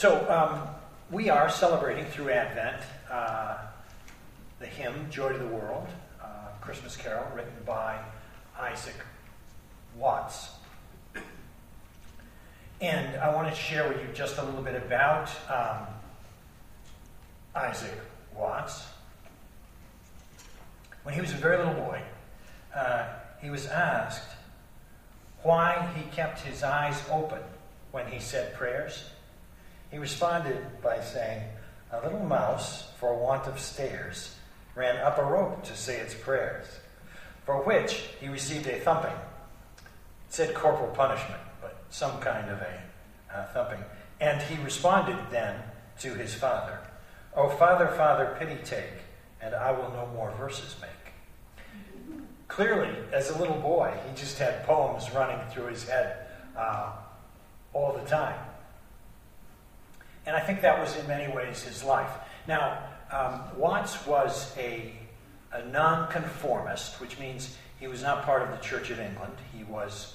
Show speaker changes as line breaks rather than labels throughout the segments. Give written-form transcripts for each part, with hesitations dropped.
So we are celebrating through Advent the hymn, Joy to the World, Christmas carol, written by Isaac Watts. And I want to share with you just a little bit about Isaac Watts. When he was a very little boy, he was asked why he kept his eyes open when he said prayers. He responded by saying, "A little mouse, for want of stairs, ran up a rope to say its prayers, for which he received a thumping." It said corporal punishment, but some kind of a thumping. And he responded then to his father, "O Father, Father, pity take, and I will no more verses make." Clearly, as a little boy, he just had poems running through his head all the time. And I think that was in many ways his life. Now, Watts was a nonconformist, which means he was not part of the Church of England. He was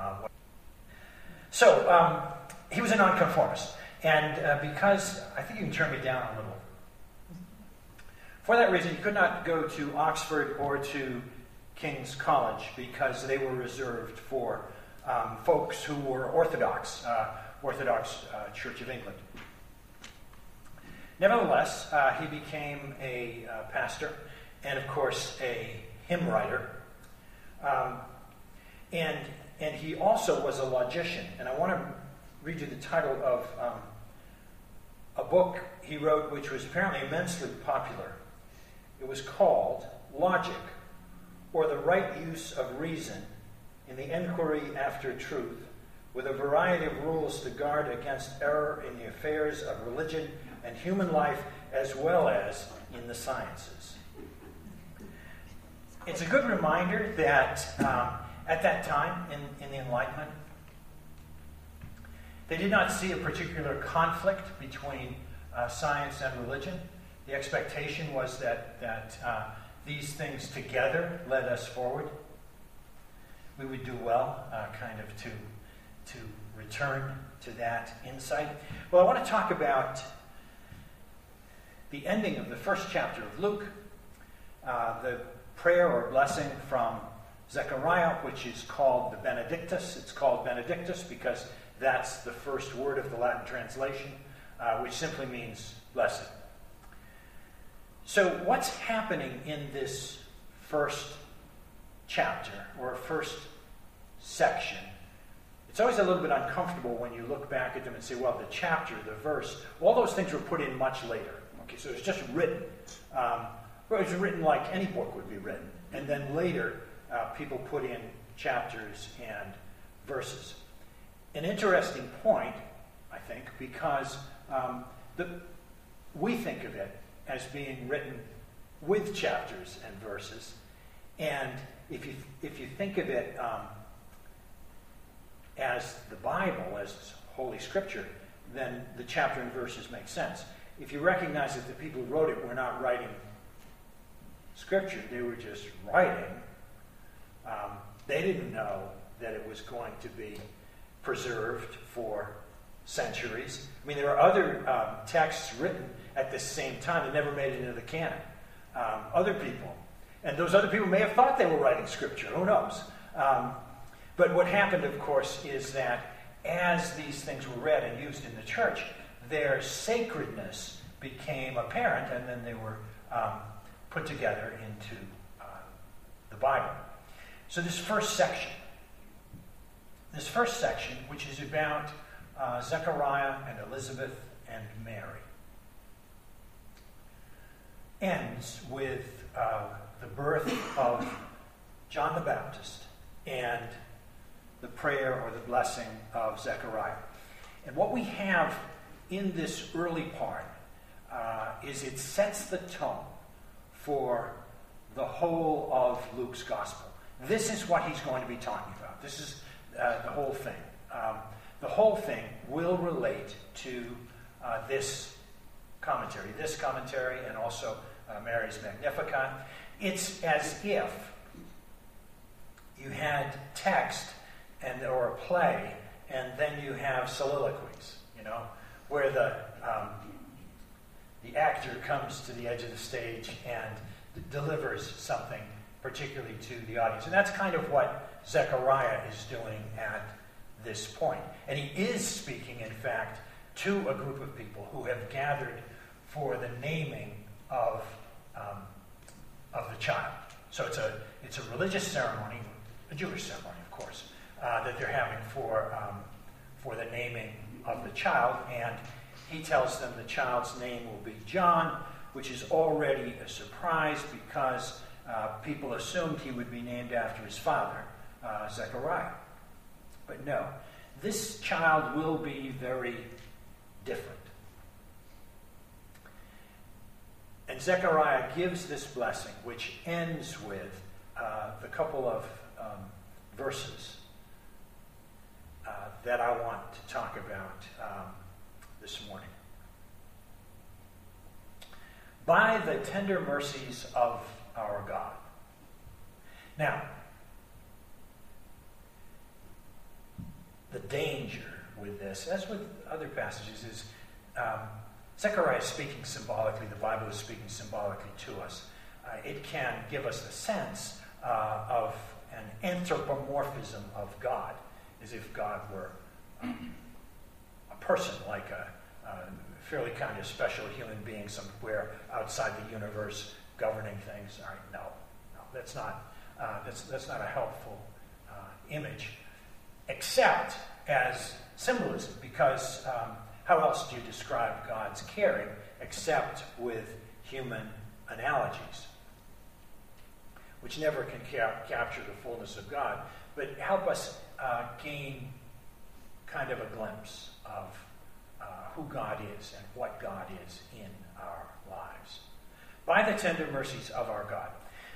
he was a nonconformist. And because, I think you can turn me down a little. For that reason, he could not go to Oxford or to King's College because they were reserved for folks who were Orthodox Church of England. Nevertheless, he became a pastor and, of course, a hymn writer. And he also was a logician. And I want to read you the title of a book he wrote, which was apparently immensely popular. It was called Logic, or the Right Use of Reason in the Enquiry After Truth, with a variety of rules to guard against error in the affairs of religion and human life, as well as in the sciences. It's a good reminder that at that time in the Enlightenment, they did not see a particular conflict between science and religion. The expectation was that these things together led us forward. We would do well to return to that insight. Well, I want to talk about the ending of the first chapter of Luke, the prayer or blessing from Zechariah, which is called the Benedictus. It's called Benedictus because that's the first word of the Latin translation, which simply means blessed. So what's happening in this first chapter or first section? It's always a little bit uncomfortable when you look back at them and say, well, the chapter, the verse, all those things were put in much later. Okay, so it's just written. It was written like any book would be written. And then later, people put in chapters and verses. An interesting point, I think, because we think of it as being written with chapters and verses. And if you think of it as the Bible, as Holy Scripture, then the chapter and verses make sense. If you recognize that the people who wrote it were not writing Scripture, they were just writing, they didn't know that it was going to be preserved for centuries. I mean, there are other texts written at the same time that never made it into the canon. Other people. And those other people may have thought they were writing Scripture. Who knows? But what happened, of course, is that as these things were read and used in the church, their sacredness became apparent, and then they were put together into the Bible. So this first section, which is about Zechariah and Elizabeth and Mary, ends with the birth of John the Baptist and the prayer or the blessing of Zechariah. And what we have in this early part is it sets the tone for the whole of Luke's gospel. This is what he's going to be talking about. This is the whole thing. The whole thing will relate to this commentary, and also Mary's Magnificat. It's as if you had text or a play, and then you have soliloquies, where the actor comes to the edge of the stage and delivers something particularly to the audience. And that's kind of what Zechariah is doing at this point. And he is speaking, in fact, to a group of people who have gathered for the naming of the child. So it's a religious ceremony, a Jewish ceremony, of course, that they're having for the naming of the child. And he tells them the child's name will be John, which is already a surprise because people assumed he would be named after his father, Zechariah. But no, this child will be very different. And Zechariah gives this blessing, which ends with the couple of verses that I want to talk about this morning. By the tender mercies of our God. Now, the danger with this, as with other passages, is Zechariah is speaking symbolically. The Bible is speaking symbolically to us. It can give us a sense of an anthropomorphism of God, as if God were a person, like a fairly kind of special human being somewhere outside the universe governing things. All right, no, that's not a helpful image, except as symbolism, because how else do you describe God's caring except with human analogies, which never can capture the fullness of God, but help us gain kind of a glimpse of who God is and what God is in our lives. By the tender mercies of our God.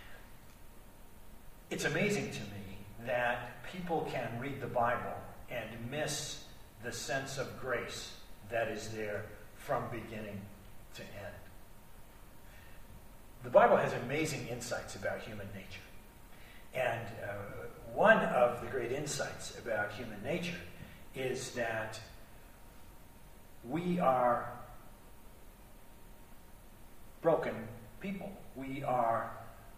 It's amazing to me that people can read the Bible and miss the sense of grace that is there from beginning to end. The Bible has amazing insights about human nature. And one of the great insights about human nature is that we are broken people. We are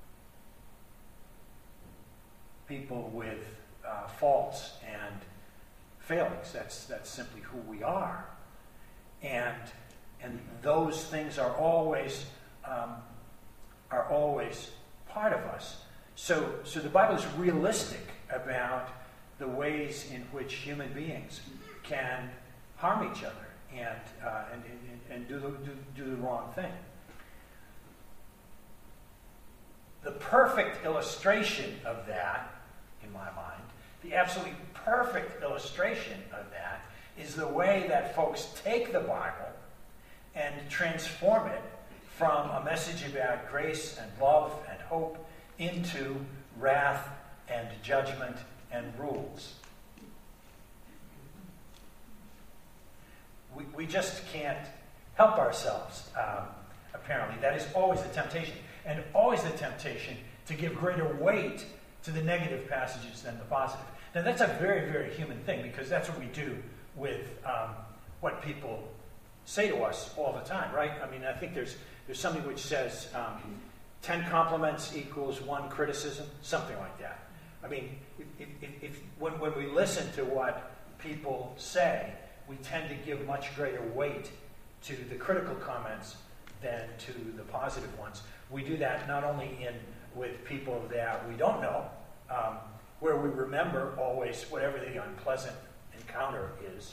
people with faults and failings. That's simply who we are. And those things are always part of us. So the Bible is realistic about the ways in which human beings can harm each other and do the wrong thing. The perfect illustration of that, in my mind, the absolutely perfect illustration of that is the way that folks take the Bible and transform it from a message about grace and love and hope into wrath and judgment and rules. We just can't help ourselves, apparently. That is always the temptation. And always the temptation to give greater weight to the negative passages than the positive. Now, that's a very, very human thing, because that's what we do with what people say to us all the time, right? I mean, I think there's something which says 10 compliments equals 1 criticism, something like that. I mean, when we listen to what people say, we tend to give much greater weight to the critical comments than to the positive ones. We do that not only with people that we don't know, where we remember always whatever the unpleasant encounter is.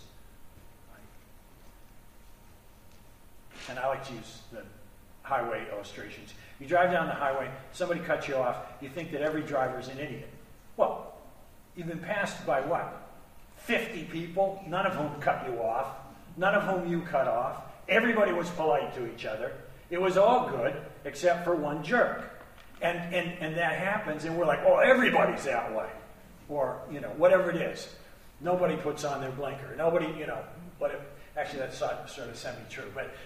And I like to use the highway illustrations. You drive down the highway, somebody cuts you off, you think that every driver is an idiot. Well, you've been passed by what? 50 people, none of whom cut you off, none of whom you cut off. Everybody was polite to each other. It was all good, except for one jerk. And that happens, and we're like, oh, everybody's that way. Or, whatever it is. Nobody puts on their blinker. Nobody, actually that's sort of semi-true.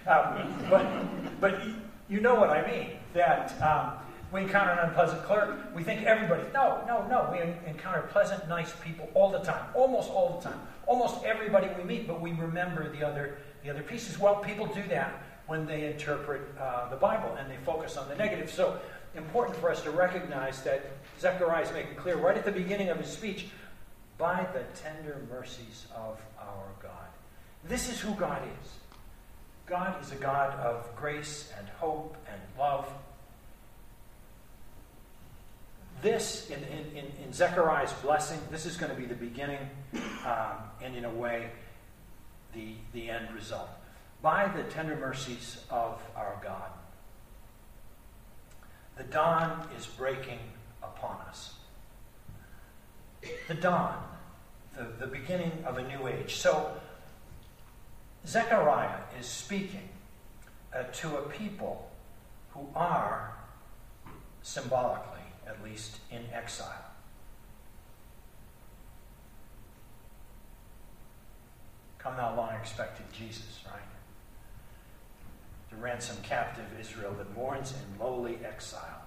But you know what I mean. That we encounter an unpleasant clerk, we think everybody, no. We encounter pleasant, nice people all the time. Almost all the time. Almost everybody we meet, but we remember the other the other pieces? Well, people do that when they interpret the Bible and they focus on the negative. So important for us to recognize that Zechariah is making clear right at the beginning of his speech, by the tender mercies of our God. This is who God is. God is a God of grace and hope and love. This, in Zechariah's blessing, this is going to be the beginning and, in a way, the end result. By the tender mercies of our God. The dawn is breaking upon us. The dawn, the beginning of a new age. So, Zechariah is speaking to a people who are, symbolically at least, in exile. Come thou long expected Jesus, right? To ransom captive Israel that mourns in lonely exile.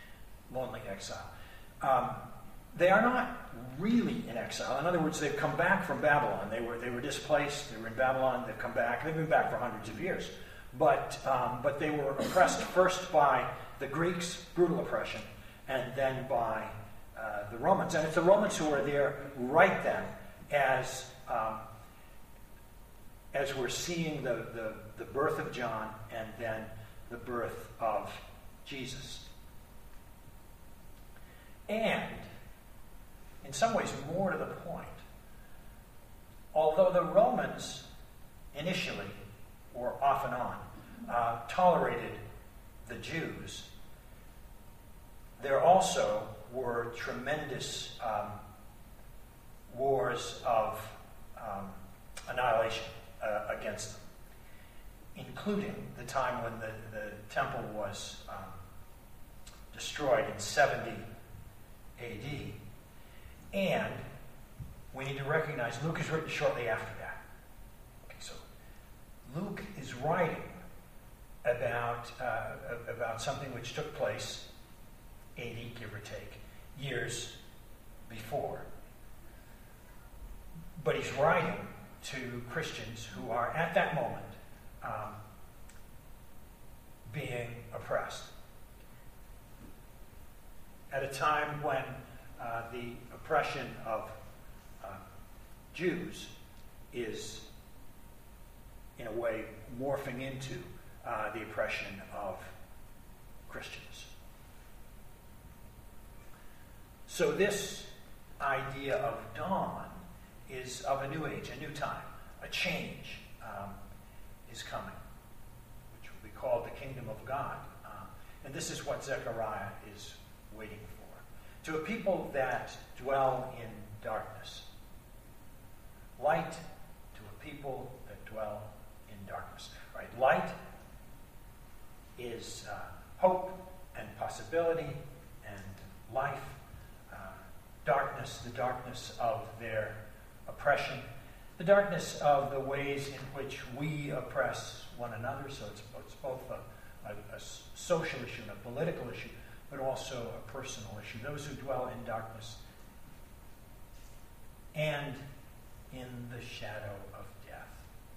They are not really in exile. In other words, they've come back from Babylon. They were displaced. They were in Babylon. They've come back. They've been back for hundreds of years. But they were oppressed first by the Greeks, brutal oppression, and then by the Romans. And it's the Romans who are there right then as we're seeing the birth of John and then the birth of Jesus. And, in some ways, more to the point, although the Romans initially, or off and on, tolerated the Jews, there also were tremendous wars of annihilation against them, including the time when the temple was destroyed in 70 A.D. And we need to recognize Luke is written shortly after that. Okay, so Luke is writing about something which took place 80, give or take, years before. But he's writing to Christians who are at that moment being oppressed. At a time when the oppression of Jews is, in a way, morphing into the oppression of Christians. So this idea of dawn is of a new age, a new time, a change is coming, which will be called the kingdom of God. And this is what Zechariah is waiting for. To a people that dwell in darkness. Light to a people that dwell in darkness. Right? Light is hope and possibility and life. Darkness, the darkness of their oppression. The darkness of the ways in which we oppress one another. So it's both a social issue and a political issue, but also a personal issue. Those who dwell in darkness and in the shadow of death.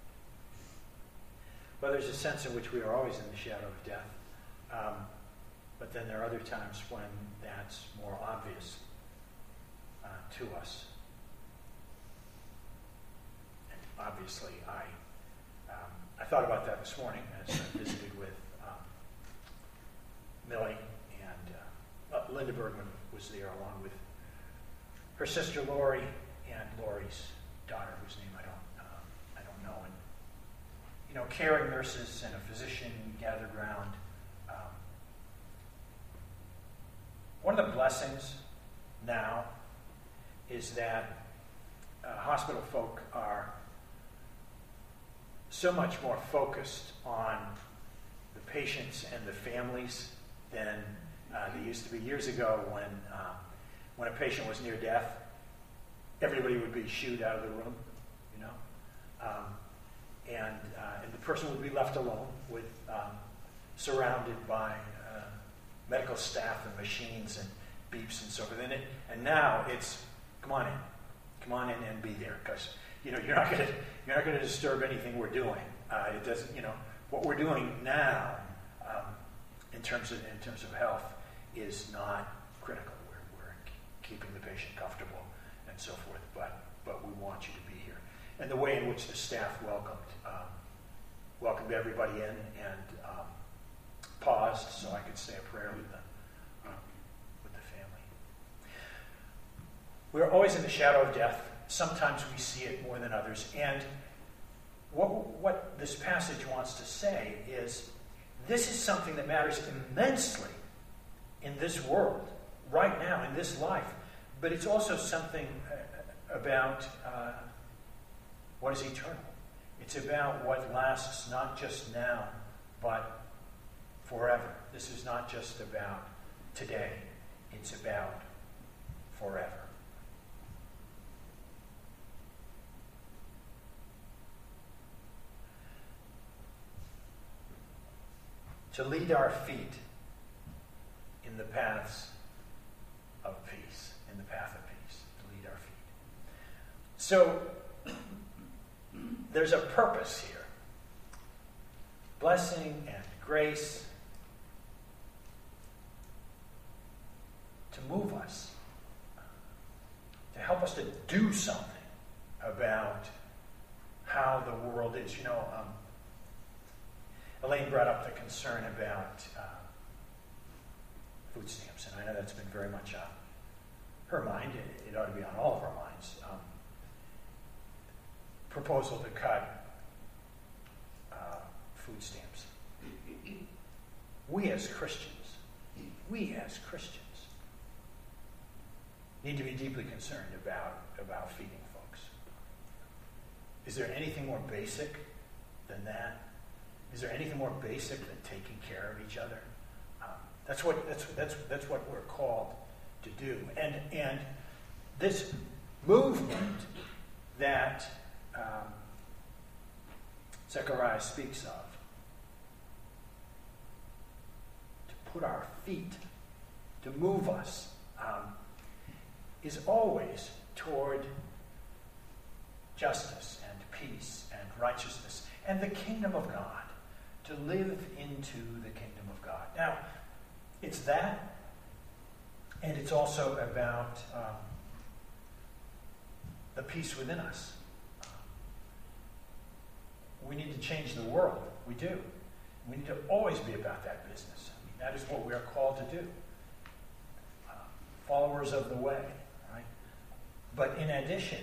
Well, there's a sense in which we are always in the shadow of death, but then there are other times when that's more obvious to us. And obviously, I thought about that this morning as I visited with Millie, and Linda Bergman was there along with her sister Lori and Lori's daughter, whose name I don't know. And caring nurses and a physician gathered around. One of the blessings now is that hospital folk are so much more focused on the patients and the families than they used to be. Years ago, when a patient was near death, everybody would be shooed out of the room, and the person would be left alone, with surrounded by medical staff and machines and beeps and so forth. And now it's come on in and be there, because you're not going to disturb anything we're doing. It doesn't, what we're doing now in terms of health is not critical. We're keeping the patient comfortable and so forth, but we want you to be here. And the way in which the staff welcomed everybody in and paused so I could say a prayer with the family. We're always in the shadow of death. Sometimes we see it more than others. And what this passage wants to say is this is something that matters immensely in this world, right now, in this life. But it's also something about what is eternal. It's about what lasts not just now, but forever. This is not just about today. It's about forever. To lead our feet in the paths of peace, in the path of peace, to lead our feet. So, there's a purpose here. Blessing and grace to move us, to help us to do something about how the world is. Elaine brought up the concern about food stamps, and I know that's been very much on her mind. It ought to be on all of our minds. Proposal to cut food stamps. We as Christians need to be deeply concerned about feeding folks. Is there anything more basic than that? Is there anything more basic than taking care of each other? That's what we're called to do. And this movement that Zechariah speaks of, to put our feet, to move us, is always toward justice and peace and righteousness and the kingdom of God. To live into the kingdom of God. Now, it's that, and it's also about the peace within us. We need to change the world. We do. We need to always be about that business. That is what we are called to do. Followers of the way, right? But in addition,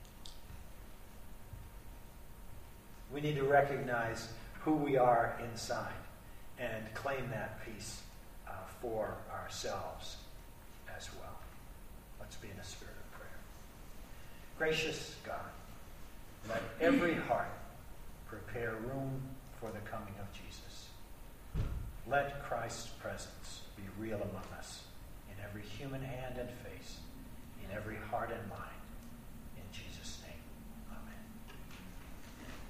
we need to recognize who we are inside and claim that peace for ourselves as well. Let's be in a spirit of prayer. Gracious God, let every heart prepare room for the coming of Jesus. Let Christ's presence be real among us in every human hand and face, in every heart and mind.